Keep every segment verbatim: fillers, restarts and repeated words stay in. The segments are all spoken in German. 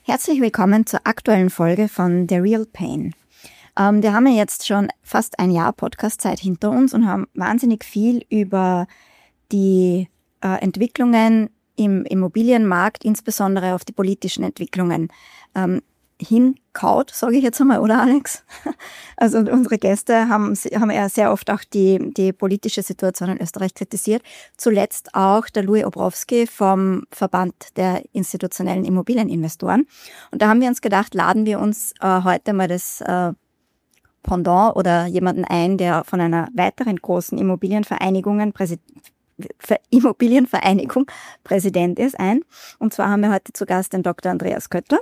Herzlich willkommen zur aktuellen Folge von The Real Pain. Ähm, wir haben ja jetzt schon fast ein Jahr Podcast-Zeit hinter uns und haben wahnsinnig viel über die äh, Entwicklungen im Immobilienmarkt, insbesondere auf die politischen Entwicklungen, ähm, hinkaut, sage ich jetzt einmal, oder Alex? Also unsere Gäste haben, haben ja sehr oft auch die, die politische Situation in Österreich kritisiert. Zuletzt auch der Louis Obrowski vom Verband der institutionellen Immobilieninvestoren. Und da haben wir uns gedacht, laden wir uns äh, heute mal das äh, Pendant oder jemanden ein, der von einer weiteren großen Immobilienvereinigungen Präsident Immobilienvereinigung Präsident ist, ein. Und zwar haben wir heute zu Gast den Doktor Andreas Kötter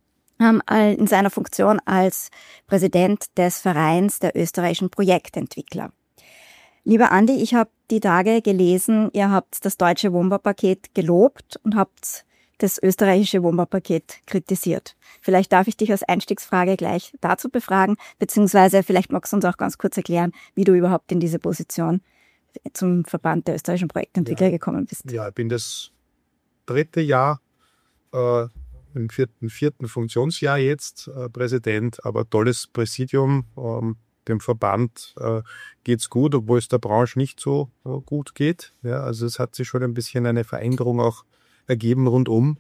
in seiner Funktion als Präsident des Vereins der österreichischen Projektentwickler. Lieber Andi, ich habe die Tage gelesen, ihr habt das deutsche Wohnbaupaket gelobt und habt das österreichische Wohnbaupaket kritisiert. Vielleicht darf ich dich als Einstiegsfrage gleich dazu befragen, beziehungsweise vielleicht magst du uns auch ganz kurz erklären, wie du überhaupt in diese Position zum Verband der österreichischen Projektentwickler ja. gekommen bist. Ja, ich bin das dritte Jahr, äh, im vierten, vierten Funktionsjahr jetzt äh, Präsident, aber tolles Präsidium. Ähm, dem Verband äh, geht's gut, obwohl es der Branche nicht so äh, gut geht. Ja, also es hat sich schon ein bisschen eine Veränderung auch ergeben rundum.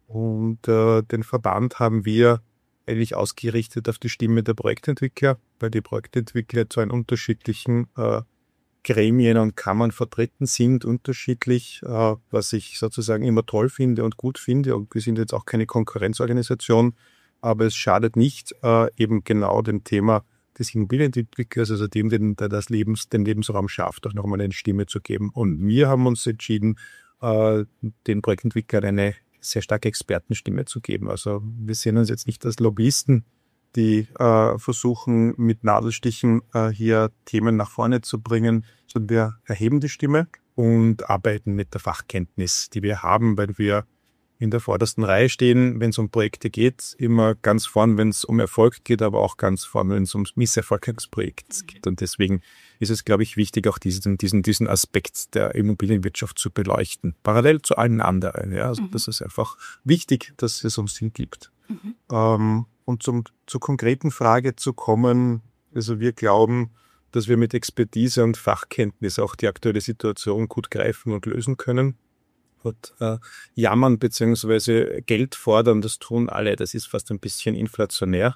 Und äh, den Verband haben wir eigentlich ausgerichtet auf die Stimme der Projektentwickler, weil die Projektentwickler zu einem unterschiedlichen äh, Gremien und Kammern vertreten sind, unterschiedlich, äh, was ich sozusagen immer toll finde und gut finde. Und wir sind jetzt auch keine Konkurrenzorganisation, aber es schadet nicht, äh, eben genau dem Thema des Immobilienentwicklers, also dem, der das Lebens, den Lebensraum schafft, auch nochmal eine Stimme zu geben. Und wir haben uns entschieden, äh, den Projektentwicklern eine sehr starke Expertenstimme zu geben. Also wir sehen uns jetzt nicht als Lobbyisten, die äh, versuchen, mit Nadelstichen äh, hier Themen nach vorne zu bringen, sondern wir erheben die Stimme und arbeiten mit der Fachkenntnis, die wir haben, weil wir in der vordersten Reihe stehen, wenn es um Projekte geht, immer ganz vorn, wenn es um Erfolg geht, aber auch ganz vorn, wenn es um Misserfolg eines Projekts geht. Und deswegen ist es, glaube ich, wichtig, auch diesen, diesen, diesen Aspekt der Immobilienwirtschaft zu beleuchten, parallel zu allen anderen. Ja? Also mhm. das ist einfach wichtig, dass es uns Sinn gibt. Mhm. Ähm, Und zum, zur konkreten Frage zu kommen, also wir glauben, dass wir mit Expertise und Fachkenntnis auch die aktuelle Situation gut greifen und lösen können. Und äh, jammern bzw. Geld fordern, das tun alle, das ist fast ein bisschen inflationär.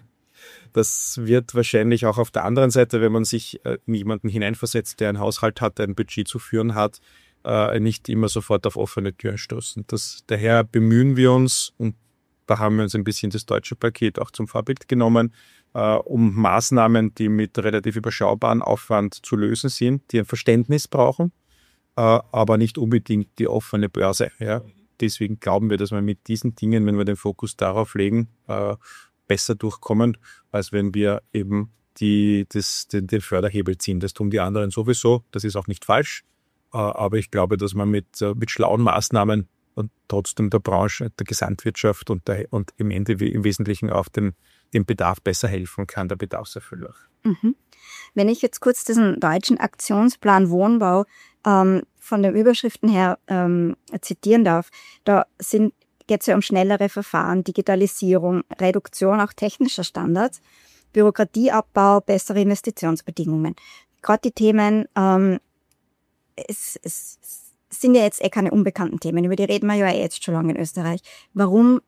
Das wird wahrscheinlich auch auf der anderen Seite, wenn man sich äh, in jemanden hineinversetzt, der einen Haushalt hat, der ein Budget zu führen hat, äh, nicht immer sofort auf offene Türen stoßen. Das, daher bemühen wir uns, und da haben wir uns ein bisschen das deutsche Paket auch zum Vorbild genommen, äh, um Maßnahmen, die mit relativ überschaubarem Aufwand zu lösen sind, die ein Verständnis brauchen, äh, aber nicht unbedingt die offene Börse. Ja. Deswegen glauben wir, dass wir mit diesen Dingen, wenn wir den Fokus darauf legen, äh, besser durchkommen, als wenn wir eben die, das, den, den Förderhebel ziehen. Das tun die anderen sowieso, das ist auch nicht falsch, äh, aber ich glaube, dass man mit, äh, mit schlauen Maßnahmen und trotzdem der Branche, der Gesamtwirtschaft und, der, und im Ende im Wesentlichen auf den, dem Bedarf besser helfen kann, der Bedarfserfüller. Mhm. Wenn ich jetzt kurz diesen deutschen Aktionsplan Wohnbau ähm, von den Überschriften her ähm, zitieren darf, da sind geht es ja um schnellere Verfahren, Digitalisierung, Reduktion auch technischer Standards, Bürokratieabbau, bessere Investitionsbedingungen. Gerade die Themen, ähm, es, es sind ja jetzt eh keine unbekannten Themen, über die reden wir ja jetzt schon lange in Österreich. Warum,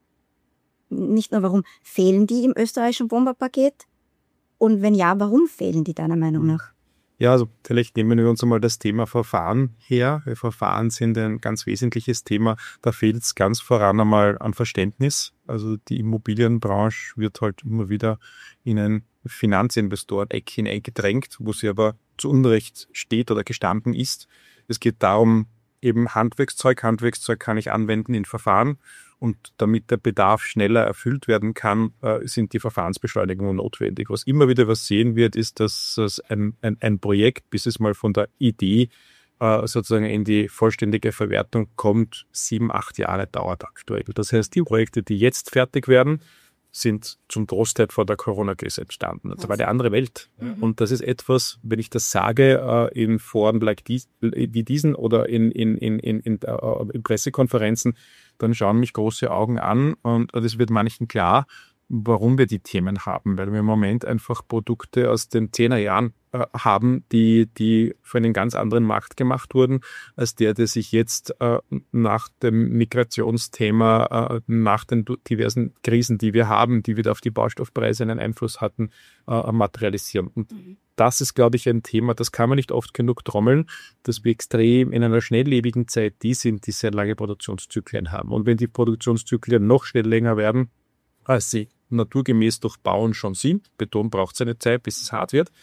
nicht nur warum, fehlen die im österreichischen Wohnbaupaket? Und wenn ja, warum fehlen die deiner Meinung nach? Ja, also vielleicht nehmen wir uns einmal das Thema Verfahren her. Verfahren sind ein ganz wesentliches Thema. Da fehlt es ganz voran einmal an Verständnis. Also die Immobilienbranche wird halt immer wieder in ein Finanzinvestoren-Eck hineingedrängt, wo sie aber zu Unrecht steht oder gestanden ist. Es geht darum, eben Handwerkszeug. Handwerkszeug kann ich anwenden in Verfahren. Und damit der Bedarf schneller erfüllt werden kann, äh, sind die Verfahrensbeschleunigungen notwendig. Was immer wieder was sehen wird, ist, dass es ein, ein, ein Projekt, bis es mal von der Idee äh, sozusagen in die vollständige Verwertung kommt, sieben, acht Jahre dauert aktuell. Das heißt, die Projekte, die jetzt fertig werden, sind zum Großteil vor der Corona-Krise entstanden. Das war eine andere Welt. Mhm. Und das ist etwas, wenn ich das sage, äh, in Foren like dies, wie diesen oder in, in, in, in, in, äh, in Pressekonferenzen, dann schauen mich große Augen an und es wird manchen klar, warum wir die Themen haben, weil wir im Moment einfach Produkte aus den Zehnerjahren äh, haben, die, die für einen ganz anderen Markt gemacht wurden, als der, der sich jetzt äh, nach dem Migrationsthema, äh, nach den diversen Krisen, die wir haben, die wieder auf die Baustoffpreise einen Einfluss hatten, äh, materialisieren. Und mhm. das ist, glaube ich, ein Thema, das kann man nicht oft genug trommeln, dass wir extrem in einer schnelllebigen Zeit die sind, die sehr lange Produktionszyklen haben. Und wenn die Produktionszyklen noch schnell länger werden, als sie naturgemäß durch Bauen schon sind, Beton braucht seine Zeit, bis es hart wird,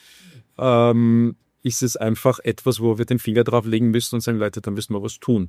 ähm, ist es einfach etwas, wo wir den Finger drauf legen müssen und sagen, Leute, da müssen wir was tun.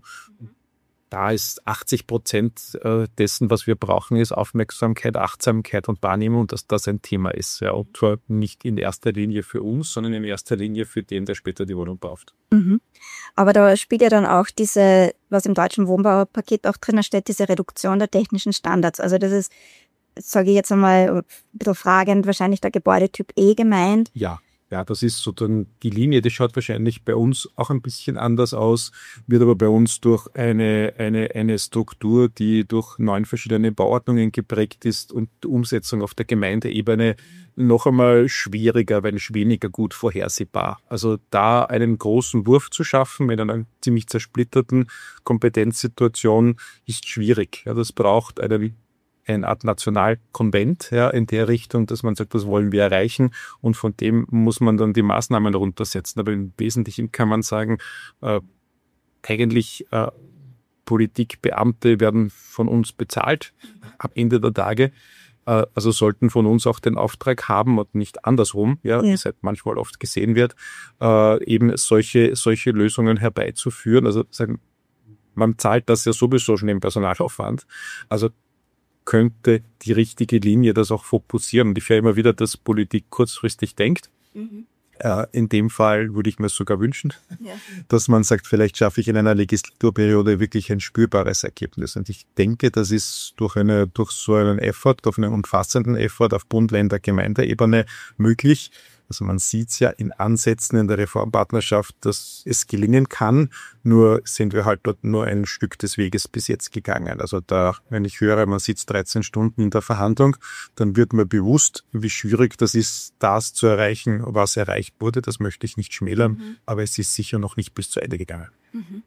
Da ist achtzig Prozent dessen, was wir brauchen, ist Aufmerksamkeit, Achtsamkeit und Wahrnehmung, und dass das ein Thema ist. Ja, und zwar nicht in erster Linie für uns, sondern in erster Linie für den, der später die Wohnung braucht. Mhm. Aber da spielt ja dann auch diese, was im deutschen Wohnbaupaket auch drinnen steht, diese Reduktion der technischen Standards. Also das ist, sage ich jetzt einmal ein bisschen fragend, wahrscheinlich der Gebäudetyp E gemeint. Ja, ja, das ist so dann die Linie, die schaut wahrscheinlich bei uns auch ein bisschen anders aus, wird aber bei uns durch eine, eine, eine Struktur, die durch neun verschiedene Bauordnungen geprägt ist und die Umsetzung auf der Gemeindeebene noch einmal schwieriger, weil weniger gut vorhersehbar. Also da einen großen Wurf zu schaffen mit einer ziemlich zersplitterten Kompetenzsituation ist schwierig. Ja, das braucht einen eine Art Nationalkonvent, ja, in der Richtung, dass man sagt, das wollen wir erreichen, und von dem muss man dann die Maßnahmen runtersetzen. Aber im Wesentlichen kann man sagen, äh, eigentlich äh, Politikbeamte werden von uns bezahlt am Ende der Tage, äh, also sollten von uns auch den Auftrag haben und nicht andersrum, ja, ja. wie es halt manchmal oft gesehen wird, äh, eben solche, solche Lösungen herbeizuführen. Also sagen, man zahlt das ja sowieso schon im Personalaufwand. Also könnte die richtige Linie das auch fokussieren. Und ich höre immer wieder, dass Politik kurzfristig denkt. Mhm. Äh, in dem Fall würde ich mir sogar wünschen, ja. dass man sagt, vielleicht schaffe ich in einer Legislaturperiode wirklich ein spürbares Ergebnis. Und ich denke, das ist durch eine, durch so einen Effort, auf einen umfassenden Effort auf Bund, Länder, Gemeindeebene möglich. Also man sieht es ja in Ansätzen in der Reformpartnerschaft, dass es gelingen kann, nur sind wir halt dort nur ein Stück des Weges bis jetzt gegangen. Also da, wenn ich höre, man sitzt dreizehn Stunden in der Verhandlung, dann wird mir bewusst, wie schwierig das ist, das zu erreichen, was erreicht wurde. Das möchte ich nicht schmälern, mhm. aber es ist sicher noch nicht bis zu Ende gegangen. Mhm.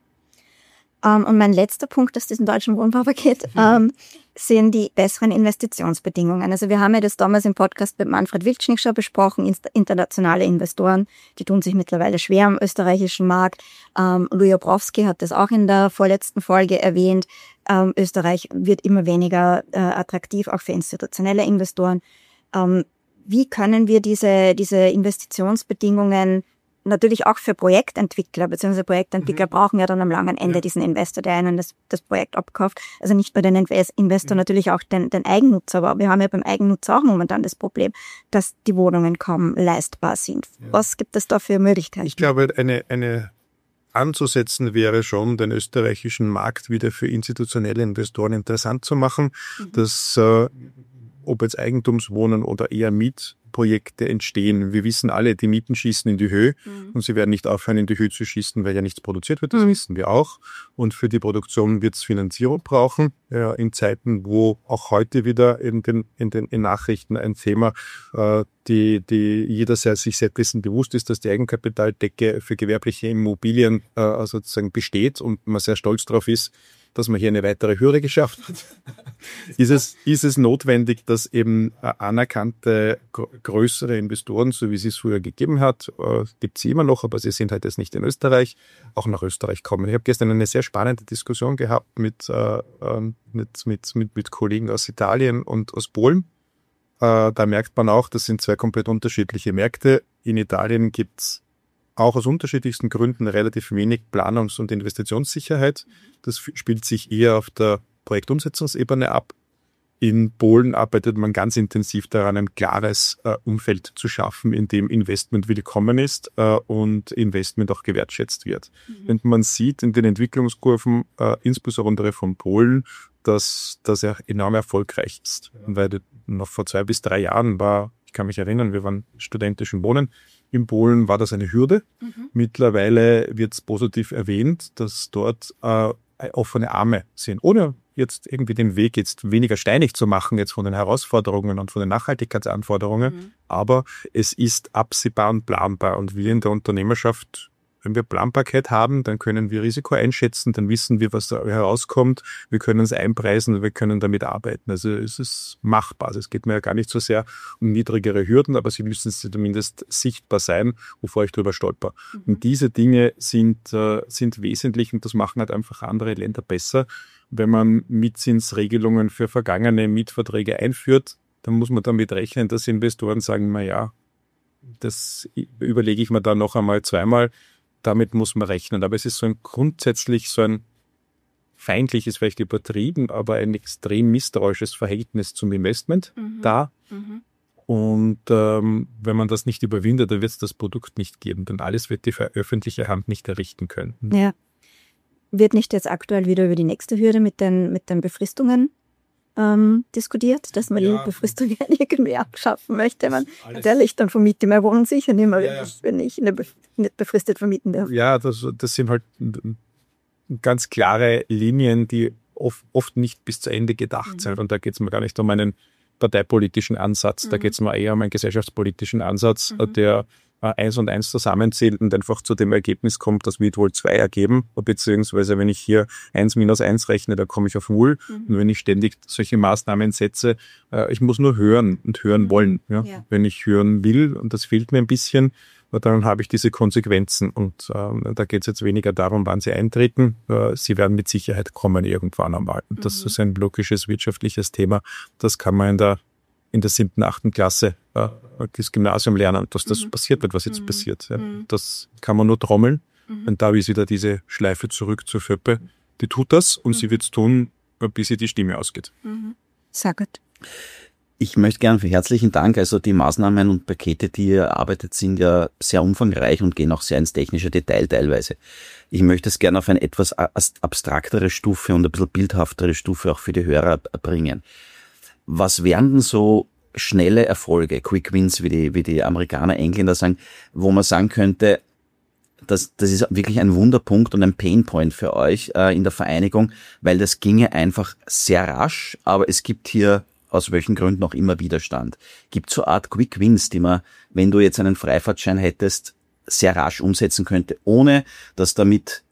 Um, und mein letzter Punkt aus diesem deutschen Wohnbaupaket mhm. um, sind die besseren Investitionsbedingungen. Also wir haben ja das damals im Podcast mit Manfred Wilcznik schon besprochen, internationale Investoren, die tun sich mittlerweile schwer am österreichischen Markt. Um, Louis Obrowski hat das auch in der vorletzten Folge erwähnt. Um, Österreich wird immer weniger uh, attraktiv, auch für institutionelle Investoren. Um, wie können wir diese, diese Investitionsbedingungen natürlich auch für Projektentwickler, beziehungsweise Projektentwickler mhm. brauchen ja dann am langen Ende ja. diesen Investor, der ihnen das, das Projekt abkauft. Also nicht nur den Investor, mhm. natürlich auch den, den Eigennutzer, aber wir haben ja beim Eigennutzer auch momentan das Problem, dass die Wohnungen kaum leistbar sind. Ja. Was gibt es da für Möglichkeiten? Ich glaube, eine, eine anzusetzen wäre schon, den österreichischen Markt wieder für institutionelle Investoren interessant zu machen, mhm. dass äh, ob jetzt Eigentumswohnen oder eher Mietprojekte entstehen. Wir wissen alle, die Mieten schießen in die Höhe mhm. und sie werden nicht aufhören, in die Höhe zu schießen, weil ja nichts produziert wird. Das mhm. wissen wir auch. Und für die Produktion wird es Finanzierung brauchen. Ja, in Zeiten, wo auch heute wieder in den, in den in Nachrichten ein Thema, äh, die, die jeder sehr, sich sehr dessen bewusst ist, dass die Eigenkapitaldecke für gewerbliche Immobilien äh, sozusagen besteht und man sehr stolz darauf ist, dass man hier eine weitere Hürde geschafft hat, ist es, ist es notwendig, dass eben anerkannte größere Investoren, so wie es es früher gegeben hat, äh, gibt es sie immer noch, aber sie sind halt jetzt nicht in Österreich, auch nach Österreich kommen. Ich habe gestern eine sehr spannende Diskussion gehabt mit, äh, mit, mit, mit, mit Kollegen aus Italien und aus Polen. Äh, da merkt man auch, das sind zwei komplett unterschiedliche Märkte. In Italien gibt es auch aus unterschiedlichsten Gründen relativ wenig Planungs- und Investitionssicherheit. Das spielt sich eher auf der Projektumsetzungsebene ab. In Polen arbeitet man ganz intensiv daran, ein klares äh, Umfeld zu schaffen, in dem Investment willkommen ist äh, und Investment auch gewertschätzt wird. Mhm. Und man sieht in den Entwicklungskurven, äh, insbesondere von Polen, dass das ja enorm erfolgreich ist. Weil noch vor zwei bis drei Jahren war, ich kann mich erinnern, wir waren studentisch in Wohnen. In Polen war das eine Hürde. Mhm. Mittlerweile wird es positiv erwähnt, dass dort äh, offene Arme sind. Ohne jetzt irgendwie den Weg jetzt weniger steinig zu machen, jetzt von den Herausforderungen und von den Nachhaltigkeitsanforderungen. Mhm. Aber es ist absehbar und planbar. Und wir in der Unternehmerschaft, wenn wir Planbarkeit haben, dann können wir Risiko einschätzen, dann wissen wir, was da herauskommt. Wir können es einpreisen, wir können damit arbeiten. Also es ist machbar. Also es geht mir ja gar nicht so sehr um niedrigere Hürden, aber sie müssen zumindest sichtbar sein, bevor ich drüber stolper. Mhm. Und diese Dinge sind, äh, sind wesentlich und das machen halt einfach andere Länder besser. Wenn man Mietzinsregelungen für vergangene Mietverträge einführt, dann muss man damit rechnen, dass Investoren sagen, na ja, das überlege ich mir dann noch einmal zweimal. Damit muss man rechnen. Aber es ist so ein grundsätzlich so ein feindliches, vielleicht übertrieben, aber ein extrem misstrauisches Verhältnis zum Investment mhm. da. Mhm. Und ähm, wenn man das nicht überwindet, dann wird es das Produkt nicht geben. Denn alles wird die öffentliche Hand nicht errichten können. Ja. Wird nicht jetzt aktuell wieder über die nächste Hürde mit den, mit den Befristungen ähm, diskutiert, dass man ja. die Befristungen irgendwie abschaffen möchte? Man, ehrlich, dann vermiete ich meine Wohnung sicher nicht mehr, ja, ja. wenn ich eine Bef- nicht befristet vermieten darf. Ja, das, das sind halt ganz klare Linien, die oft, oft nicht bis zu Ende gedacht mhm. sind. Und da geht es mir gar nicht um einen parteipolitischen Ansatz, mhm. da geht es mir eher um einen gesellschaftspolitischen Ansatz, mhm. der eins und eins zusammenzählt und einfach zu dem Ergebnis kommt, das wird wohl zwei ergeben, beziehungsweise wenn ich hier eins minus eins rechne, da komme ich auf null. Mhm. Und wenn ich ständig solche Maßnahmen setze, äh, ich muss nur hören und hören mhm. wollen. Ja? Ja. Wenn ich hören will, und das fehlt mir ein bisschen, dann habe ich diese Konsequenzen. Und äh, da geht es jetzt weniger darum, wann sie eintreten. Äh, sie werden mit Sicherheit kommen irgendwann einmal. Und das mhm. ist ein logisches wirtschaftliches Thema. Das kann man in der in der siebten, achten Klasse äh, das Gymnasium lernen, dass das mhm. passiert wird, was jetzt mhm. passiert. Ja. Mhm. Das kann man nur trommeln. Mhm. Und da ist wieder diese Schleife zurück zur Föppe. Die tut das und mhm. sie wird es tun, bis ihr die Stimme ausgeht. Mhm. Sehr gut. Ich möchte gerne für herzlichen Dank. Also die Maßnahmen und Pakete, die ihr erarbeitet, sind ja sehr umfangreich und gehen auch sehr ins technische Detail teilweise. Ich möchte es gerne auf eine etwas abstraktere Stufe und ein bisschen bildhaftere Stufe auch für die Hörer bringen. Was wären denn so schnelle Erfolge, Quick Wins, wie die, wie die Amerikaner, Engländer sagen, wo man sagen könnte, das, das ist wirklich ein Wunderpunkt und ein Painpoint für euch äh, in der Vereinigung, weil das ginge einfach sehr rasch, aber es gibt hier aus welchen Gründen auch immer Widerstand. Gibt so eine Art Quick Wins, die man, wenn du jetzt einen Freifahrtschein hättest, sehr rasch umsetzen könnte, ohne dass damit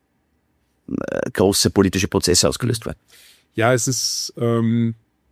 äh, große politische Prozesse ausgelöst werden? Ja, es ist ähm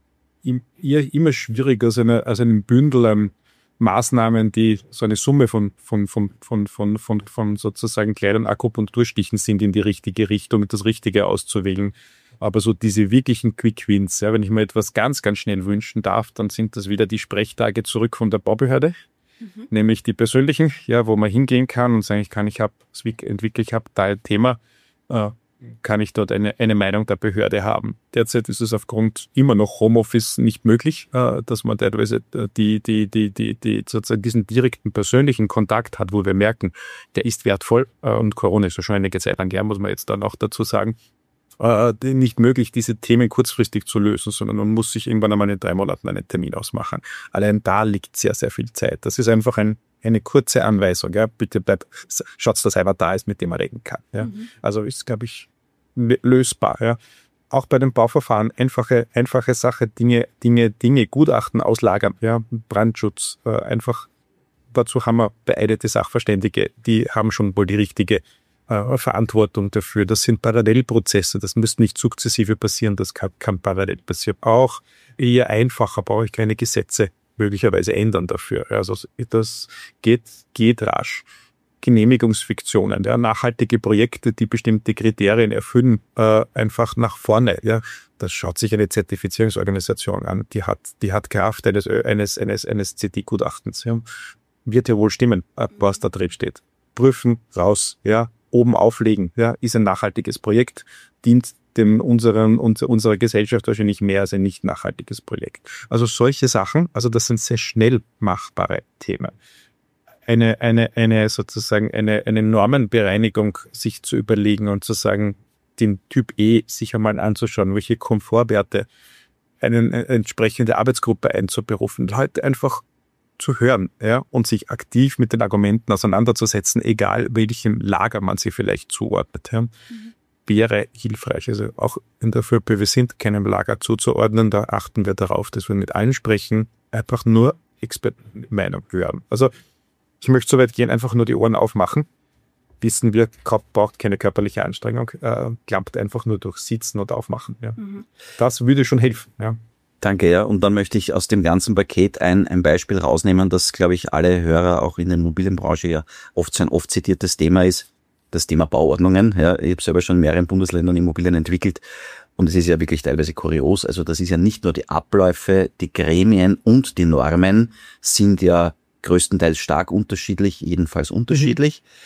eher immer schwieriger als, eine, als ein Bündel an Maßnahmen, die so eine Summe von, von, von, von, von, von, von sozusagen kleinen Akupunkturstichen sind, in die richtige Richtung, das Richtige auszuwählen. Aber so diese wirklichen Quick Wins, ja, wenn ich mir etwas ganz, ganz schnell wünschen darf, dann sind das wieder die Sprechtage zurück von der Baubehörde, mhm. nämlich die persönlichen, ja, wo man hingehen kann und sagen, ich kann, ich habe, entwickle, ich habe da ein Thema, äh, kann ich dort eine, eine Meinung der Behörde haben. Derzeit ist es aufgrund immer noch Homeoffice nicht möglich, äh, dass man teilweise die, die, die, die, die, sozusagen diesen direkten persönlichen Kontakt hat, wo wir merken, der ist wertvoll äh, und Corona ist ja schon einige Zeit lang her, muss man jetzt dann auch dazu sagen, äh, nicht möglich, diese Themen kurzfristig zu lösen, sondern man muss sich irgendwann einmal in drei Monaten einen Termin ausmachen. Allein da liegt sehr, sehr viel Zeit. Das ist einfach ein eine kurze Anweisung, ja, bitte bleibt, schaut, dass einer da ist, mit dem man reden kann. Ja. Mhm. Also ist, glaube ich, lösbar. Ja. Auch bei den Bauverfahren einfache, einfache Sache, Dinge, Dinge, Dinge, Gutachten auslagern, ja, Brandschutz, äh, einfach. Dazu haben wir beeidete Sachverständige, die haben schon wohl die richtige äh, Verantwortung dafür. Das sind Parallelprozesse, das müsste nicht sukzessive passieren, das kann, kann parallel passieren. Auch eher einfacher, brauche ich keine Gesetze möglicherweise ändern dafür. Also das geht, geht rasch. Genehmigungsfiktionen, ja, nachhaltige Projekte, die bestimmte Kriterien erfüllen, äh, einfach nach vorne. Ja. Das schaut sich eine Zertifizierungsorganisation an, die hat, die hat Kraft eines, eines, eines, eines C D-Gutachtens. Ja. Wird ja wohl stimmen, was da drin steht. Prüfen, raus, ja, oben auflegen, ja, ist ein nachhaltiges Projekt, dient dem unseren, unserer Gesellschaft wahrscheinlich mehr als ein nicht nachhaltiges Projekt. Also solche Sachen, also das sind sehr schnell machbare Themen. Eine, eine, eine sozusagen eine, eine Normenbereinigung sich zu überlegen und zu sagen, den Typ E sich einmal anzuschauen, welche Komfortwerte, eine, eine entsprechende Arbeitsgruppe einzuberufen, Leute einfach zu hören, ja, und sich aktiv mit den Argumenten auseinanderzusetzen, egal welchem Lager man sie vielleicht zuordnet, ja, mhm. wäre hilfreich. Also auch in der F P, wir sind keinem Lager zuzuordnen, da achten wir darauf, dass wir mit allen sprechen, einfach nur Expertenmeinung hören. Also ich möchte so weit gehen, einfach nur die Ohren aufmachen. Wissen wir, braucht keine körperliche Anstrengung, äh, klappt einfach nur durch Sitzen und Aufmachen. Ja. Mhm. Das würde schon helfen, ja. Danke, ja. Und dann möchte ich aus dem ganzen Paket ein, ein Beispiel rausnehmen, das, glaube ich, alle Hörer auch in der Immobilienbranche ja oft so ein oft zitiertes Thema ist. Das Thema Bauordnungen. Ja, ich habe selber schon in mehreren Bundesländern Immobilien entwickelt. Und es ist ja wirklich teilweise kurios. Also das ist ja nicht nur die Abläufe, die Gremien und die Normen sind ja größtenteils stark unterschiedlich, jedenfalls unterschiedlich. Mhm.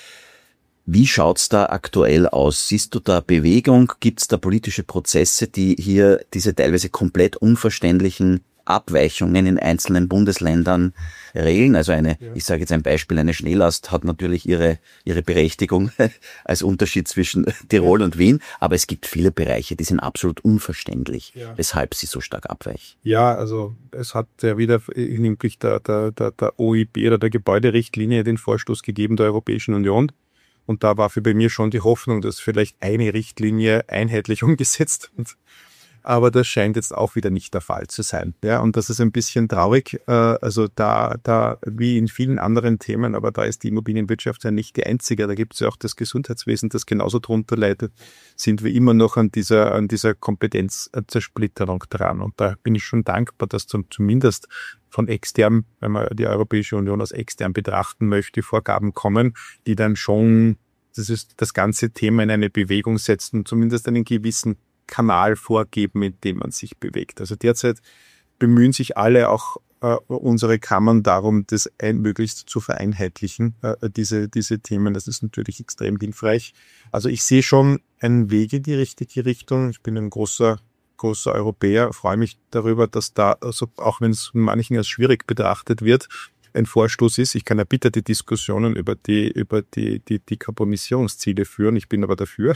Wie schaut's da aktuell aus? Siehst du da Bewegung? Gibt's da politische Prozesse, die hier diese teilweise komplett unverständlichen Abweichungen in einzelnen Bundesländern regeln? Also eine, ja. ich sage jetzt ein Beispiel, eine Schneelast hat natürlich ihre ihre Berechtigung als Unterschied zwischen Tirol und Wien, aber es gibt viele Bereiche, die sind absolut unverständlich, ja. weshalb sie so stark abweichen. Ja, also es hat ja wieder nämlich der, der, der, der O I B oder der Gebäuderichtlinie den Vorstoß gegeben der Europäischen Union. Und da war für bei mir schon die Hoffnung, dass vielleicht eine Richtlinie einheitlich umgesetzt wird. Aber das scheint jetzt auch wieder nicht der Fall zu sein. Ja, und das ist ein bisschen traurig. Also da, da, wie in vielen anderen Themen, aber da ist die Immobilienwirtschaft ja nicht die einzige. Da gibt es ja auch das Gesundheitswesen, das genauso drunter leidet. Sind wir immer noch an dieser, an dieser Kompetenzzersplitterung dran. Und da bin ich schon dankbar, dass zum, zumindest von extern, wenn man die Europäische Union als extern betrachten möchte, Vorgaben kommen, die dann schon das, ist das ganze Thema in eine Bewegung setzen, zumindest einen gewissen Kanal vorgeben, in dem man sich bewegt. Also derzeit bemühen sich alle, auch äh, unsere Kammern darum, das ein, möglichst zu vereinheitlichen, äh, diese, diese Themen. Das ist natürlich extrem hilfreich. Also ich sehe schon einen Weg in die richtige Richtung. Ich bin ein großer großer Europäer, freue mich darüber, dass da, also auch wenn es von manchen als schwierig betrachtet wird, ein Vorstoß ist. Ich kann ja bitte die Diskussionen über die über die die Dekarbonisierungsziele führen. Ich bin aber dafür,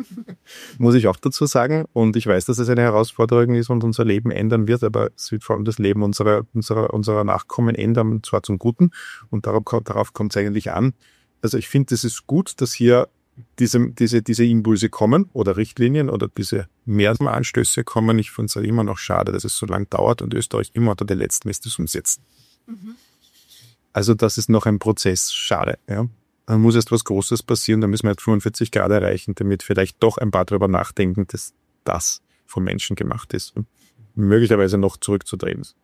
muss ich auch dazu sagen. Und ich weiß, dass es eine Herausforderung ist und unser Leben ändern wird, aber es wird vor allem das Leben unserer unserer unserer Nachkommen ändern, und zwar zum Guten. Und darauf, darauf kommt es eigentlich an. Also ich finde, es ist gut, dass hier diese, diese, diese Impulse kommen oder Richtlinien oder diese Mehranstöße kommen. Ich finde es ja immer noch schade, dass es so lange dauert und Österreich immer unter den Letzten ist, das umsetzen. Mhm. Also das ist noch ein Prozess. Schade. Ja. Dann muss erst was Großes passieren, dann müssen wir halt fünfundvierzig Grad erreichen, damit vielleicht doch ein paar darüber nachdenken, dass das vom Menschen gemacht ist und möglicherweise noch zurückzudrehen ist.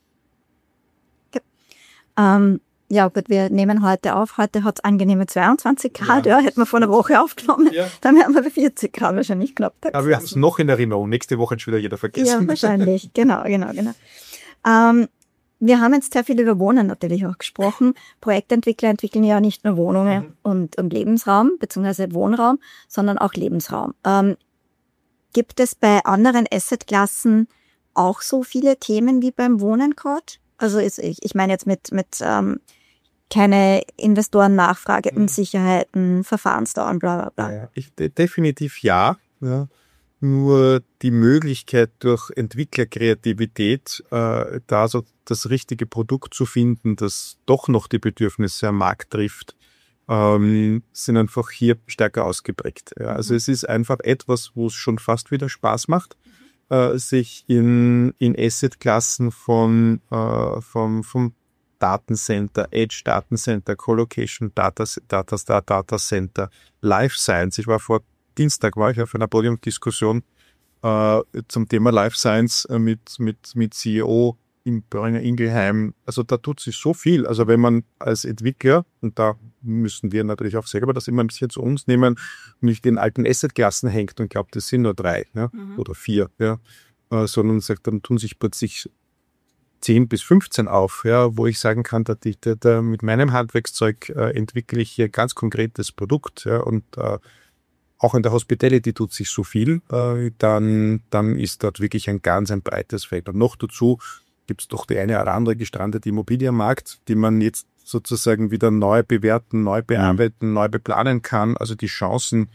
Okay. Um Ja gut, wir nehmen heute auf. Heute hat es angenehme zweiundzwanzig Grad. Ja, ja hätten wir vor einer Woche aufgenommen. Ja. Dann wären wir bei vierzig Grad wahrscheinlich knapp. Aber wir haben es noch in Erinnerung. Nächste Woche hat schon wieder jeder vergessen. Ja, wahrscheinlich. Genau, genau, genau. Ähm, wir haben jetzt sehr viel über Wohnen natürlich auch gesprochen. Projektentwickler entwickeln ja nicht nur Wohnungen mhm. und, und Lebensraum, beziehungsweise Wohnraum, sondern auch Lebensraum. Ähm, gibt es bei anderen Assetklassen auch so viele Themen wie beim Wohnen gerade? Also ist, ich, ich meine jetzt mit, mit ähm, keine Investorennachfrage, mhm. Unsicherheiten, Verfahrensdauern, bla bla bla. Ja, ich, definitiv ja. ja. Nur die Möglichkeit durch Entwicklerkreativität, äh, da so das richtige Produkt zu finden, das doch noch die Bedürfnisse am Markt trifft, ähm, sind einfach hier stärker ausgeprägt. Ja. Also mhm. es ist einfach etwas, wo es schon fast wieder Spaß macht, mhm. äh, sich in, in Assetklassen von, äh, vom, vom Datencenter, Edge Datencenter, Colocation Data, Data, Data, Data Center, Life Science. Ich war vor Dienstag war ich auf einer Podiumsdiskussion äh, zum Thema Life Science äh, mit, mit, mit C E O in Boehringer Ingelheim. Also da tut sich so viel. Also wenn man als Entwickler, und da müssen wir natürlich auch selber das immer ein bisschen zu uns nehmen, nicht in alten Assetklassen hängt und glaubt, das sind nur drei ja, mhm. oder vier, ja, äh, sondern sagt, dann tun sich plötzlich zehn bis fünfzehn auf, ja, wo ich sagen kann, dass ich, da, da mit meinem Handwerkszeug äh, entwickle ich hier ganz konkretes Produkt, ja, und äh, auch in der Hospitality tut sich so viel, äh, dann, dann ist dort wirklich ein ganz ein breites Feld. Und noch dazu gibt es doch die eine oder andere gestrandete Immobilie am Markt, die man jetzt sozusagen wieder neu bewerten, neu bearbeiten, neu beplanen kann. Also die Chancen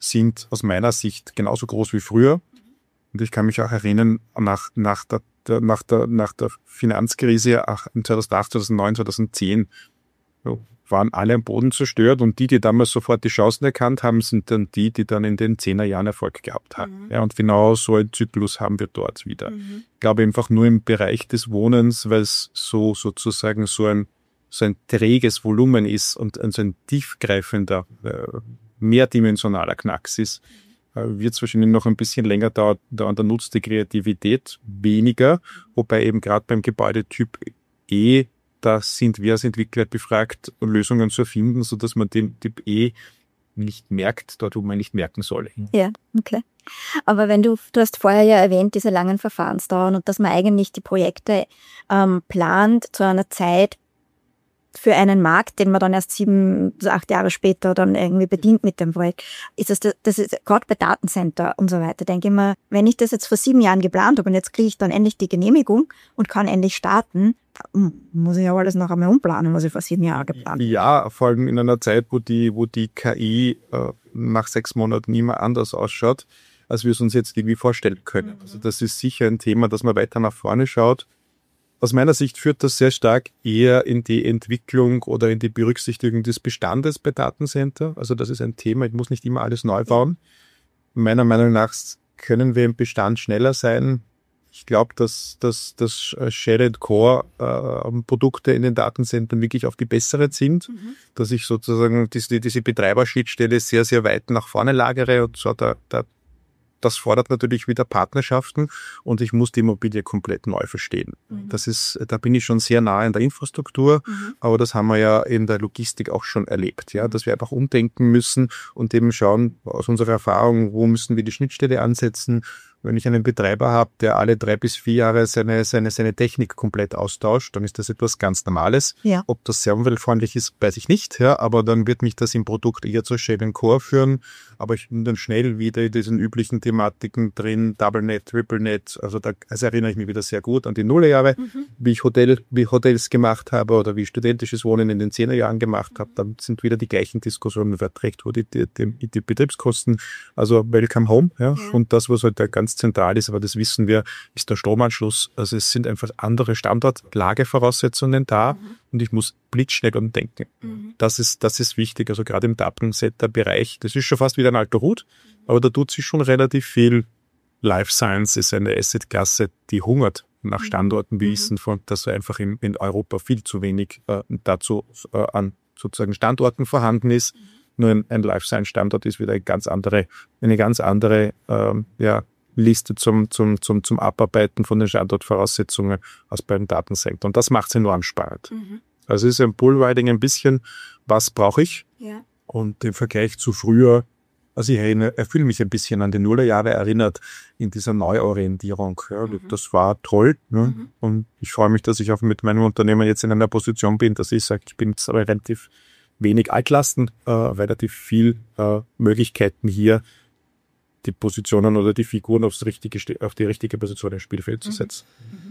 sind aus meiner Sicht genauso groß wie früher. Und ich kann mich auch erinnern, nach, nach, der, der, nach, der, nach der Finanzkrise zweitausendacht, zweitausendneun, zweitausendzehn ja, waren alle am Boden zerstört und die, die damals sofort die Chancen erkannt haben, sind dann die, die dann in den zehner Jahren Erfolg gehabt haben. Mhm. Ja, und genau so einen Zyklus haben wir dort wieder. Mhm. Ich glaube einfach nur im Bereich des Wohnens, weil es so sozusagen so ein, so ein träges Volumen ist und so ein tiefgreifender, äh, mehrdimensionaler Knacks ist, äh, wird es wahrscheinlich noch ein bisschen länger dauern, dauern, da nutzt die Kreativität weniger, wobei eben gerade beim Gebäudetyp E da sind wir als Entwickler befragt, Lösungen zu erfinden, sodass man den Typ E nicht merkt, dort wo man nicht merken soll. Ja, okay. Aber wenn du, du hast vorher ja erwähnt, diese langen Verfahrensdauern und dass man eigentlich die Projekte ähm, plant zu einer Zeit für einen Markt, den man dann erst sieben, acht Jahre später dann irgendwie bedient mit dem Projekt. Ist das, das ist gerade bei Datencenter und so weiter, denke ich mir, wenn ich das jetzt vor sieben Jahren geplant habe und jetzt kriege ich dann endlich die Genehmigung und kann endlich starten, muss ich ja alles noch einmal umplanen, was ich vor sieben Jahren geplant habe. Ja, vor allem in einer Zeit, wo die, wo die K I äh, nach sechs Monaten immer anders ausschaut, als wir es uns jetzt irgendwie vorstellen können. Mhm. Also das ist sicher ein Thema, dass man weiter nach vorne schaut. Aus meiner Sicht führt das sehr stark eher in die Entwicklung oder in die Berücksichtigung des Bestandes bei Datencenter. Also das ist ein Thema, ich muss nicht immer alles neu bauen. Meiner Meinung nach können wir im Bestand schneller sein. Ich glaube, dass, dass, dass Shared Core äh, Produkte in den Datencentern wirklich auf die besseren sind, mhm. dass ich sozusagen diese, diese Betreiberschnittstelle sehr, sehr weit nach vorne lagere und so da, da das fordert natürlich wieder Partnerschaften und ich muss die Immobilie komplett neu verstehen. Mhm. Das ist, da bin ich schon sehr nah in der Infrastruktur, mhm. aber das haben wir ja in der Logistik auch schon erlebt, ja, dass wir einfach umdenken müssen und eben schauen aus unserer Erfahrung, wo müssen wir die Schnittstelle ansetzen. Wenn ich einen Betreiber habe, der alle drei bis vier Jahre seine, seine, seine Technik komplett austauscht, dann ist das etwas ganz Normales. Ja. Ob das sehr umweltfreundlich ist, weiß ich nicht, ja, aber dann wird mich das im Produkt eher zur Shared Core führen. Aber ich bin dann schnell wieder in diesen üblichen Thematiken drin, DoubleNet, TripleNet, also da also erinnere ich mich wieder sehr gut an die Nullerjahre, mhm. wie ich Hotel, wie ich Hotels gemacht habe oder wie ich studentisches Wohnen in den Zehnerjahren gemacht habe. Dann sind wieder die gleichen Diskussionen, wer trägt wo die, die, die, die Betriebskosten, also Welcome Home, ja, ja. Und das, was halt der ganz zentral ist, aber das wissen wir, ist der Stromanschluss. Also es sind einfach andere Standortlagevoraussetzungen da mhm. und ich muss blitzschnell umdenken. Mhm. Das ist, das ist wichtig, also gerade im Datencenter-Bereich. Das ist schon fast wieder ein alter Hut, aber da tut sich schon relativ viel. Life Science ist eine Assetklasse, die hungert nach Standorten, wie mhm. wissen, von, dass einfach in, in Europa viel zu wenig äh, dazu äh, an sozusagen Standorten vorhanden ist. Mhm. Nur ein, ein Life Science Standort ist wieder eine ganz andere, eine ganz andere, ähm, ja, Liste zum, zum, zum, zum Abarbeiten von den Standortvoraussetzungen als bei einem Datencenter. Und das macht es enorm spannend. Mhm. Also es ist ein Bullriding ein bisschen, was brauche ich? Ja. Und im Vergleich zu früher, also ich erinnere, ich fühle mich ein bisschen an die Nullerjahre erinnert in dieser Neuorientierung. Ja, mhm. Das war toll. Ne? Mhm. Und ich freue mich, dass ich auch mit meinem Unternehmen jetzt in einer Position bin, dass ich sage, ich bin jetzt relativ wenig Altlasten, äh, relativ viel äh, Möglichkeiten hier, die Positionen oder die Figuren aufs richtige, auf die richtige Position im Spielfeld zu setzen.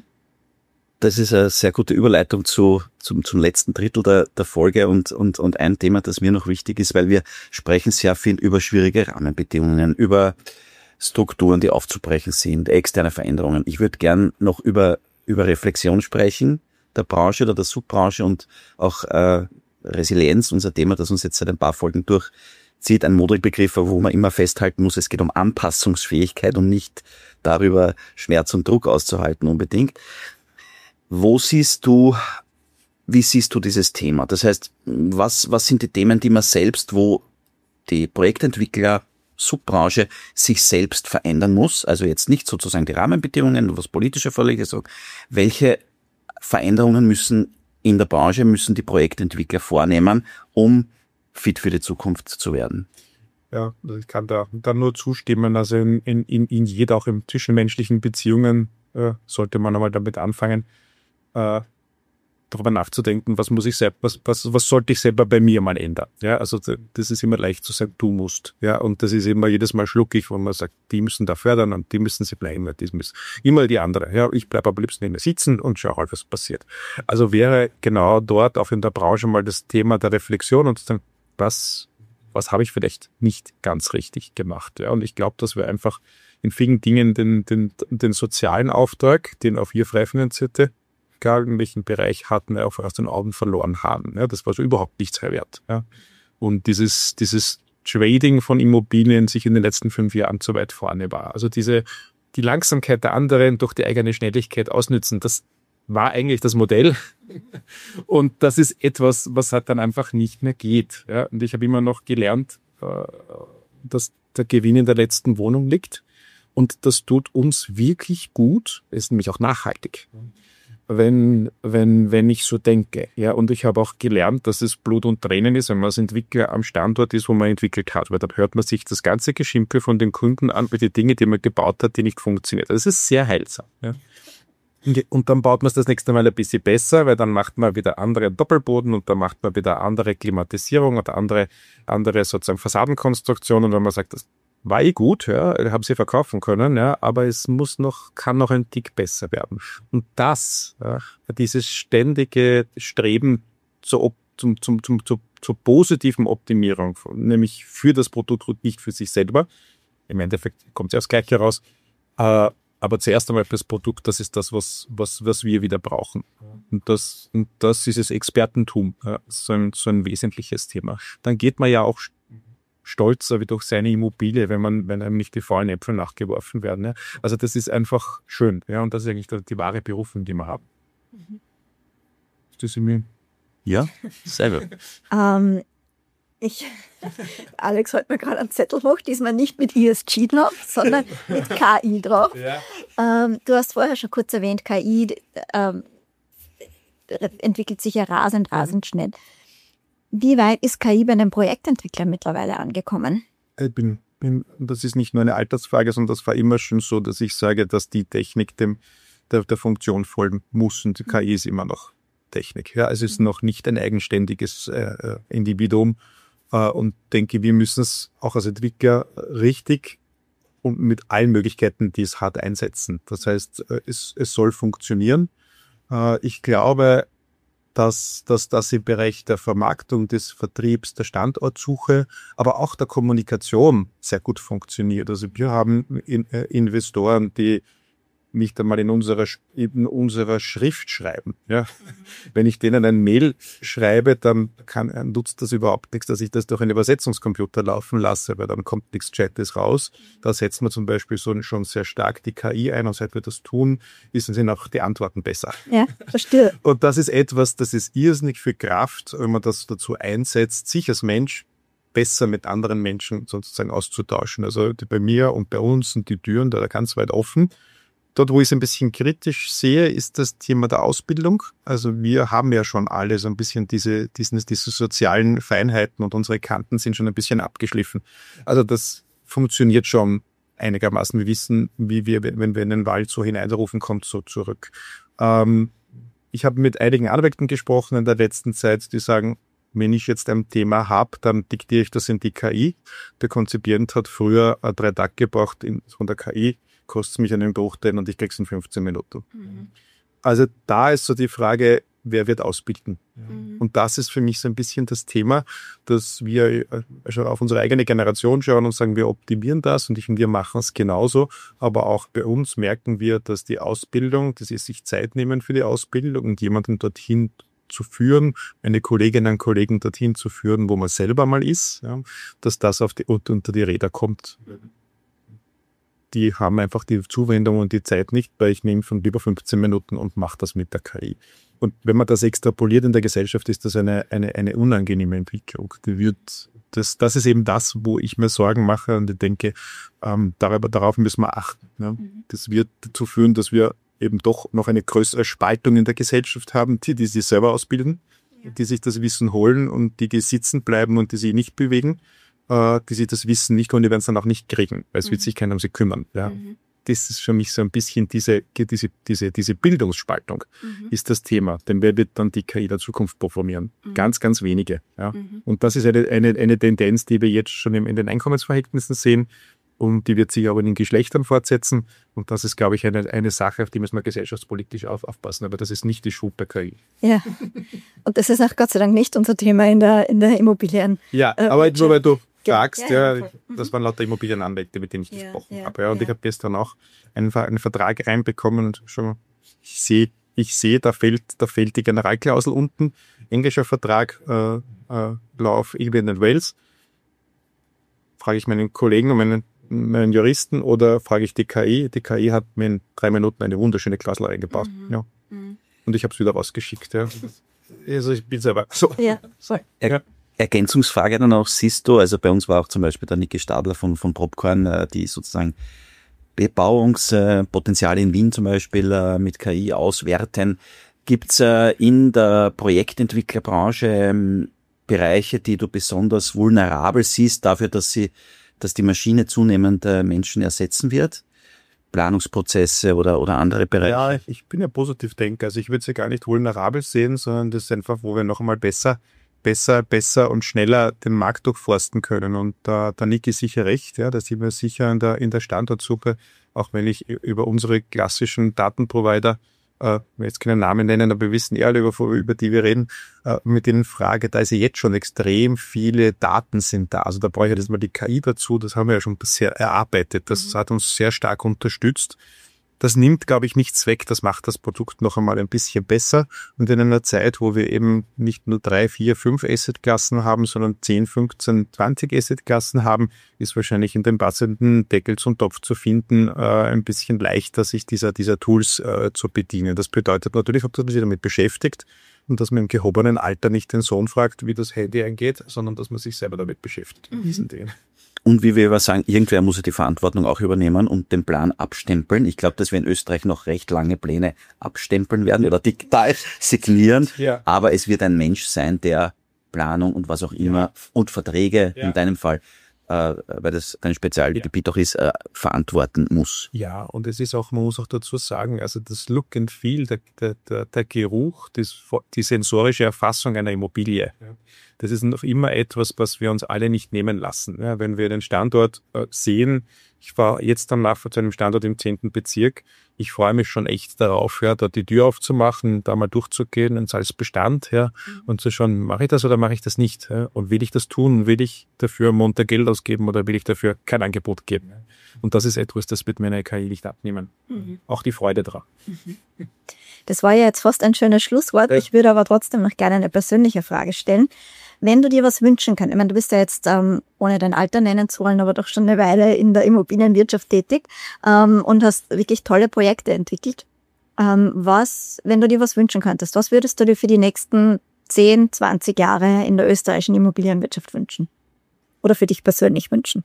Das ist eine sehr gute Überleitung zu, zum, zum letzten Drittel der, der Folge und, und, und ein Thema, das mir noch wichtig ist, weil wir sprechen sehr viel über schwierige Rahmenbedingungen, über Strukturen, die aufzubrechen sind, externe Veränderungen. Ich würde gern noch über, über Reflexion sprechen, der Branche oder der Subbranche und auch äh, Resilienz, unser Thema, das uns jetzt seit ein paar Folgen durch zieht, ein Modelbegriff, wo man immer festhalten muss, es geht um Anpassungsfähigkeit und nicht darüber, Schmerz und Druck auszuhalten unbedingt. Wo siehst du, wie siehst du dieses Thema? Das heißt, was, was sind die Themen, die man selbst, wo die Projektentwickler, Subbranche sich selbst verändern muss? Also jetzt nicht sozusagen die Rahmenbedingungen, was politische Vorliegt, also welche Veränderungen müssen in der Branche, müssen die Projektentwickler vornehmen, um fit für die Zukunft zu werden? Ja, ich kann da, da nur zustimmen. Also in, in, in jeder, auch in zwischenmenschlichen Beziehungen, äh, sollte man einmal damit anfangen, äh, darüber nachzudenken, was muss ich selber, was, was, was sollte ich selber bei mir mal ändern? Ja, also das ist immer leicht zu sagen, du musst. Ja, und das ist immer jedes Mal schluckig, wo man sagt, die müssen da fördern und die müssen sie bleiben, die müssen immer die andere. Ja, ich bleibe am liebsten immer sitzen und schau halt, was passiert. Also wäre genau dort auch in der Branche mal das Thema der Reflexion und dann, was was habe ich vielleicht nicht ganz richtig gemacht. Ja? Und ich glaube, dass wir einfach in vielen Dingen den, den, den sozialen Auftrag, den auch wir frei finanzierte, egal in welchem Bereich hatten, auch aus den Augen verloren haben. Ja? Das war so überhaupt nichts wert. Ja? Und dieses, dieses Trading von Immobilien sich in den letzten fünf Jahren zu weit vorne war. Also diese, die Langsamkeit der anderen durch die eigene Schnelligkeit ausnützen, das war eigentlich das Modell. Und das ist etwas, was halt dann einfach nicht mehr geht. Ja, und ich habe immer noch gelernt, dass der Gewinn in der letzten Wohnung liegt. Und das tut uns wirklich gut, ist nämlich auch nachhaltig. Wenn, wenn, wenn ich so denke. Ja, und ich habe auch gelernt, dass es Blut und Tränen ist, wenn man als Entwickler am Standort ist, wo man entwickelt hat. Weil da hört man sich das ganze Geschimpfe von den Kunden an, für die Dinge, die man gebaut hat, die nicht funktionieren. Das ist sehr heilsam. Ja. Und dann baut man es das nächste Mal ein bisschen besser, weil dann macht man wieder andere Doppelboden und dann macht man wieder andere Klimatisierung oder andere, andere sozusagen Fassadenkonstruktionen, wenn man sagt, das war eh gut, ja, haben sie verkaufen können, ja, aber es muss noch, kann noch ein Tick besser werden. Und das, ja, dieses ständige Streben zur, zum, zum, zum, zur, zur positiven Optimierung, nämlich für das Produkt und nicht für sich selber. Im Endeffekt kommt es ja das Gleiche raus. Äh, Aber zuerst einmal fürs Produkt, das ist das, was, was, was wir wieder brauchen. Und das, und das ist das Expertentum, ja, so ein, so ein wesentliches Thema. Dann geht man ja auch stolzer wie durch seine Immobilie, wenn man, wenn einem nicht die faulen Äpfel nachgeworfen werden. Ja. Also das ist einfach schön. Ja, und das ist eigentlich die, die wahre Berufung, die wir haben. Mhm. Ist das in mir? Ja, sehr gut. ähm, Ich, Alex hat mir gerade einen Zettel hoch, diesmal nicht mit E S G drauf, sondern mit K I drauf. Ja. Ähm, du hast vorher schon kurz erwähnt, K I ähm, entwickelt sich ja rasend, rasend schnell. Wie weit ist K I bei einem Projektentwickler mittlerweile angekommen? Ich bin, bin, das ist nicht nur eine Altersfrage, sondern das war immer schon so, dass ich sage, dass die Technik dem, der, der Funktion folgen muss und die K I ist immer noch Technik. Ja, es ist noch nicht ein eigenständiges äh, Individuum. Und denke, wir müssen es auch als Entwickler richtig und mit allen Möglichkeiten, die es hat, einsetzen. Das heißt, es, es soll funktionieren. Ich glaube, dass, dass das im Bereich der Vermarktung, des Vertriebs, der Standortsuche, aber auch der Kommunikation sehr gut funktioniert. Also wir haben Investoren, die nicht einmal in unserer, in unserer Schrift schreiben. Ja. Wenn ich denen ein Mail schreibe, dann kann, nutzt das überhaupt nichts, dass ich das durch einen Übersetzungscomputer laufen lasse, weil dann kommt nichts Gescheites raus. Da setzt man zum Beispiel so schon sehr stark die K I ein und seit wir das tun, sind auch die Antworten besser. Ja, verstehe. Und das ist etwas, das ist irrsinnig viel Kraft, wenn man das dazu einsetzt, sich als Mensch besser mit anderen Menschen sozusagen auszutauschen. Also bei mir und bei uns sind die Türen da ganz weit offen. Dort, wo ich es ein bisschen kritisch sehe, ist das Thema der Ausbildung. Also wir haben ja schon alle so ein bisschen diese, diesen, diese sozialen Feinheiten und unsere Kanten sind schon ein bisschen abgeschliffen. Also das funktioniert schon einigermaßen. Wir wissen, wie wir, wenn wir in den Wald so hineinrufen, kommt so zurück. Ähm, ich habe mit einigen Anwälten gesprochen in der letzten Zeit, die sagen, wenn ich jetzt ein Thema habe, dann diktiere ich das in die K I. Der Konzipient hat früher drei Tage gebraucht in, von der K I, kostet mich einen Bruchteil und ich krieg's in fünfzehn Minuten. Mhm. Also da ist so die Frage, wer wird ausbilden? Mhm. Und das ist für mich so ein bisschen das Thema, dass wir also auf unsere eigene Generation schauen und sagen, wir optimieren das und ich, wir machen es genauso. Aber auch bei uns merken wir, dass die Ausbildung, dass sie sich Zeit nehmen für die Ausbildung und jemanden dorthin zu führen, eine Kollegin, einen Kollegen dorthin zu führen, wo man selber mal ist, ja, dass das auf die, unter die Räder kommt. Die haben einfach die Zuwendung und die Zeit nicht, weil ich nehme von über fünfzehn Minuten und mache das mit der K I. Und wenn man das extrapoliert in der Gesellschaft, ist das eine, eine, eine unangenehme Entwicklung. Die wird, das, das ist eben das, wo ich mir Sorgen mache und ich denke, ähm, darüber, darauf müssen wir achten. Ja. Mhm. Das wird dazu führen, dass wir eben doch noch eine größere Spaltung in der Gesellschaft haben, die, die sich selber ausbilden, ja. Die sich das Wissen holen und die, die sitzen bleiben und die sich nicht bewegen. Die sie das Wissen nicht und die werden es dann auch nicht kriegen, weil es mhm. wird sich keiner um sie kümmern. Ja. Mhm. Das ist für mich so ein bisschen diese, diese, diese, diese Bildungsspaltung mhm. ist das Thema. Denn wer wird dann die K I der Zukunft performieren? Mhm. Ganz, ganz wenige. Ja. Mhm. Und das ist eine, eine, eine Tendenz, die wir jetzt schon in den Einkommensverhältnissen sehen. und die wird sich aber in den Geschlechtern fortsetzen. Und das ist, glaube ich, eine, eine Sache, auf die müssen wir gesellschaftspolitisch auf, aufpassen. Aber das ist nicht die Schuld der K I. Ja, und das ist auch Gott sei Dank nicht unser Thema in der, in der Immobilien. Ja, äh, aber nur weil du fragst, ja, ja, ja, das waren lauter Immobilienanwälte, mit denen ich ja, gesprochen ja, habe. Ja, und ja. ich habe gestern auch einen, einen Vertrag reinbekommen und schon, ich sehe, ich sehe, da fehlt, da fehlt die Generalklausel unten. Englischer Vertrag, äh, äh, Law of England and Wales. Frage ich meinen Kollegen und meinen, meinen Juristen oder frage ich die K I? Die K I hat mir in drei Minuten eine wunderschöne Klausel eingebaut. Mhm. Ja. Mhm. Und ich habe es wieder rausgeschickt. Ja. Also ich bin selber so. Ja, voll. Er Ergänzungsfrage dann auch, siehst du, also bei uns war auch zum Beispiel der Niki Stadler von, von Propcorn, die sozusagen Bebauungspotenziale in Wien zum Beispiel mit K I auswerten. Gibt es in der Projektentwicklerbranche Bereiche, die du besonders vulnerabel siehst dafür, dass sie, dass die Maschine zunehmend Menschen ersetzen wird? Planungsprozesse oder, oder andere Bereiche? Ja, ich bin ja positiv Denker. Also ich würde sie gar nicht vulnerabel sehen, sondern das ist einfach, wo wir noch einmal besser, besser, besser und schneller den Markt durchforsten können. Und da, da Niki sicher recht, ja, da sind wir sicher in der, in der Standortsuche, auch wenn ich über unsere klassischen Datenprovider, äh, ich will jetzt keinen Namen nennen, aber wir wissen eher, über, über die wir reden, äh, mit denen frage, da ist ja jetzt schon extrem viele Daten sind da. Also da brauche ich jetzt mal die K I dazu, das haben wir ja schon bisher erarbeitet. Das mhm. hat uns sehr stark unterstützt. Das nimmt, glaube ich, nichts weg. Das macht das Produkt noch einmal ein bisschen besser. Und in einer Zeit, wo wir eben nicht nur drei, vier, fünf Assetklassen haben, sondern zehn, fünfzehn, zwanzig Assetklassen haben, ist wahrscheinlich in dem passenden Deckel zum Topf zu finden, äh, ein bisschen leichter, sich dieser, dieser Tools äh, zu bedienen. Das bedeutet natürlich, dass man sich damit beschäftigt und dass man im gehobenen Alter nicht den Sohn fragt, wie das Handy eingeht, sondern dass man sich selber damit beschäftigt. Mhm. Diesen Dingen. Und wie wir immer sagen, irgendwer muss ja die Verantwortung auch übernehmen und den Plan abstempeln. Ich glaube, dass wir in Österreich noch recht lange Pläne abstempeln werden oder digital signieren. Ja. Aber es wird ein Mensch sein, der Planung und was auch immer ja. und Verträge ja. in deinem Fall, äh, weil das dein Spezialgebiet ja. auch ist, äh, verantworten muss. Ja, und es ist auch, man muss auch dazu sagen, also das Look and Feel, der, der, der, der Geruch, das, die sensorische Erfassung einer Immobilie. Ja. Das ist noch immer etwas, was wir uns alle nicht nehmen lassen. Ja, wenn wir den Standort äh, sehen, ich fahre jetzt am Nachfahrt zu einem Standort im zehnten Bezirk, ich freue mich schon echt darauf, ja, da die Tür aufzumachen, da mal durchzugehen und als Bestand, ja, mhm. und zu schauen, mache ich das oder mache ich das nicht? Ja? Und will ich das tun? Will ich dafür munter Geld ausgeben oder will ich dafür kein Angebot geben? Ja? Und das ist etwas, das wird mir eine K I nicht abnehmen. Mhm. Auch die Freude daran. Mhm. Das war ja jetzt fast ein schönes Schlusswort. Ja. Ich würde aber trotzdem noch gerne eine persönliche Frage stellen. Wenn du dir was wünschen kannst, ich meine, du bist ja jetzt, ähm, ohne dein Alter nennen zu wollen, aber doch schon eine Weile in der Immobilienwirtschaft tätig ähm, und hast wirklich tolle Projekte entwickelt. Ähm, was, wenn du dir was wünschen könntest, was würdest du dir für die nächsten zehn, zwanzig Jahre in der österreichischen Immobilienwirtschaft wünschen? Oder für dich persönlich wünschen?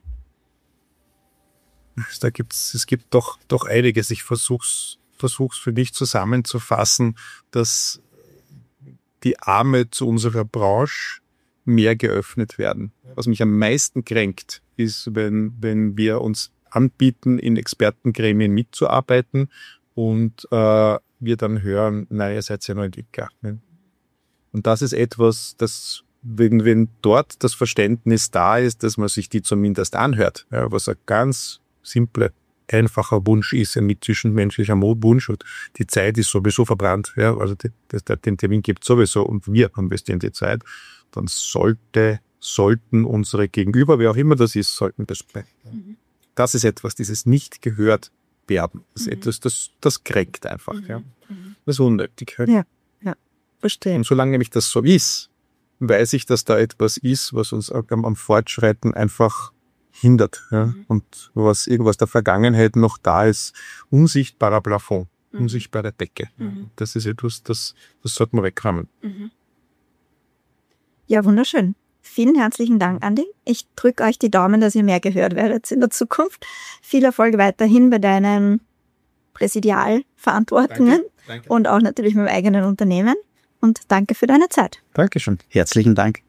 Da gibt's, es gibt doch, doch einiges. Ich versuch's, versuch's für dich zusammenzufassen, dass die Arme zu unserer Branche mehr geöffnet werden. Was mich am meisten kränkt, ist, wenn, wenn wir uns anbieten, in Expertengremien mitzuarbeiten und äh, wir dann hören, nein, ihr seid ja nur Entwickler. Ne? Und das ist etwas, das, wenn, wenn dort das Verständnis da ist, dass man sich die zumindest anhört, ja, was ein ganz simple, einfacher Wunsch ist, ein mit zwischenmenschlicher Wunsch und die Zeit ist sowieso verbrannt, ja, also die, das, den Termin gibt es sowieso und wir investieren die Zeit, dann sollte, sollten unsere Gegenüber, wer auch immer das ist, sollten das sprechen. Mhm. Das ist etwas, dieses nicht gehört werden. Das ist mhm. etwas, das, das kränkt einfach, mhm. ja. Das ist unnötig. Ja, ja, verstehe. Und solange nämlich das so ist, weiß ich, dass da etwas ist, was uns am, am Fortschreiten einfach hindert, ja, mhm. und was irgendwas der Vergangenheit noch da ist, unsichtbarer Plafond, mhm. unsichtbare Decke. Mhm. Das ist etwas, das, das sollte man wegräumen. Mhm. Ja, wunderschön. Vielen herzlichen Dank, Andi. Ich drücke euch die Daumen, dass ihr mehr gehört werdet in der Zukunft. Viel Erfolg weiterhin bei deinen Präsidialverantwortungen danke, danke. Und auch natürlich mit dem eigenen Unternehmen. Und danke für deine Zeit. Dankeschön. Herzlichen Dank.